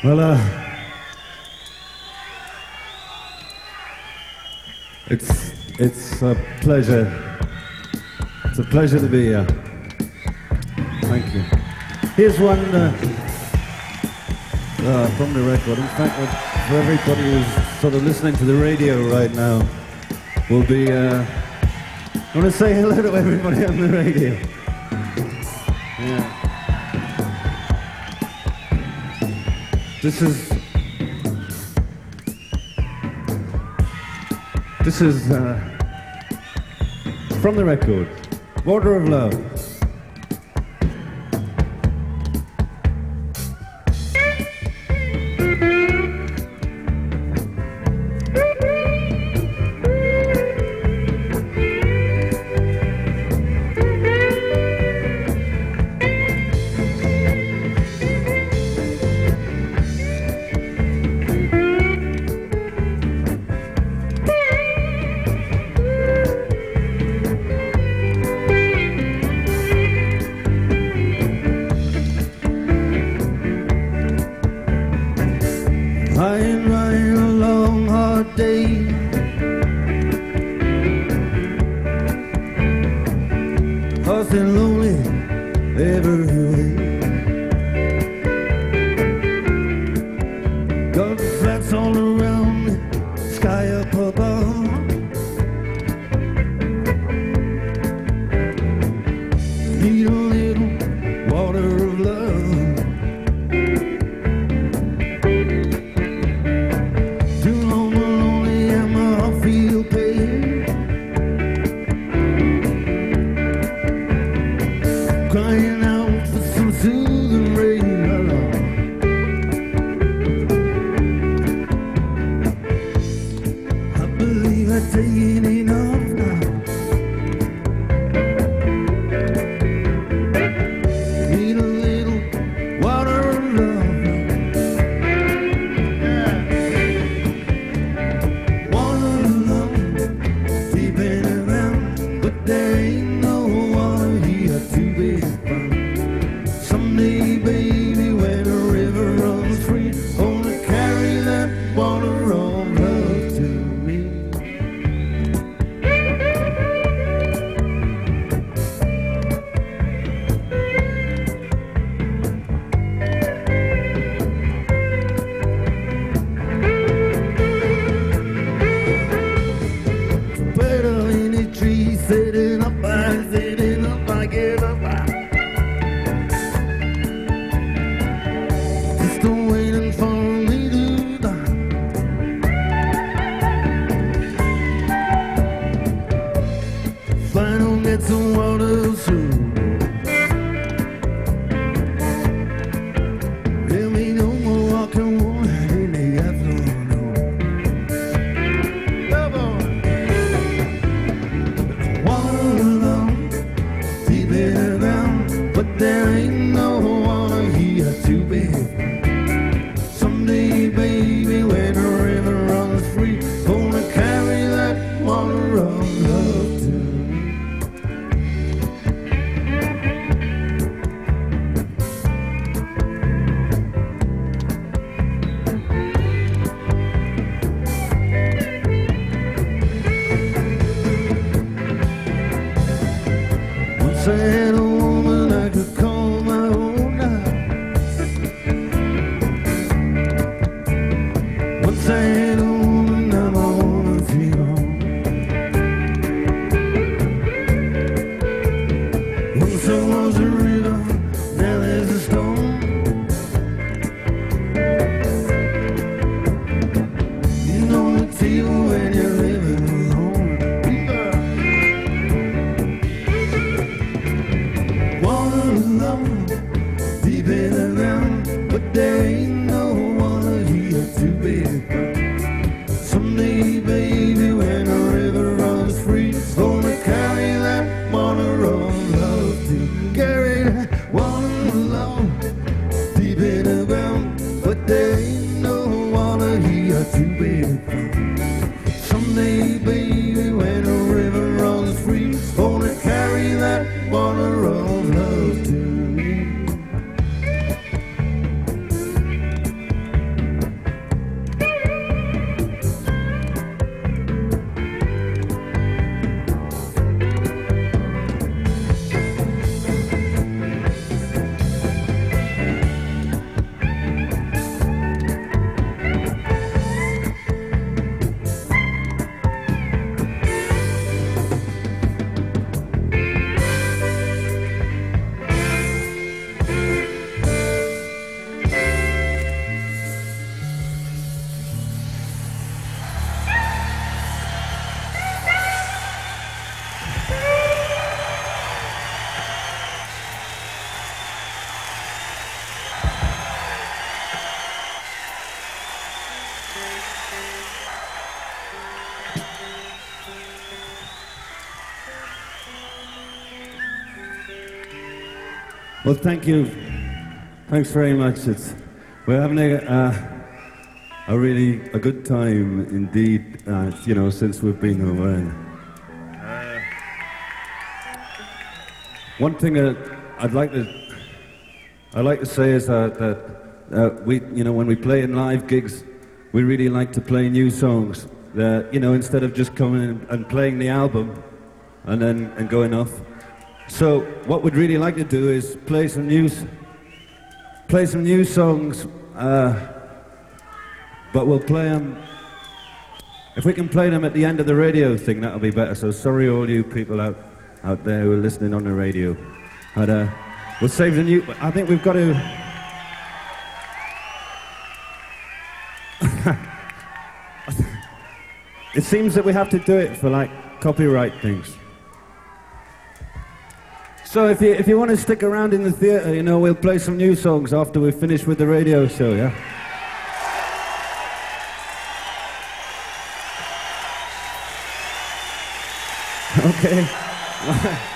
Well, it's a pleasure. It's a pleasure to be here. Thank you. Here's one from the record. In fact, for everybody who's sort of listening to the radio right now, we'll be. I want to say hello to everybody on the radio. Yeah. This is from the record, Water of Love. Well, thank you. Thanks very much. We're having a good time indeed, since we've been away. One thing that I'd like to say is that we, when we play in live gigs, we really like to play new songs. That, instead of just coming and playing the album and going off. So what we'd really like to do is play some new songs, but we'll play them. If we can play them at the end of the radio thing, that'll be better. So sorry, all you people out there who are listening on the radio. But we'll save the new. I think we've got to. It seems that we have to do it for copyright things. So if you want to stick around in the theatre, we'll play some new songs after we've finished with the radio show, yeah? Okay.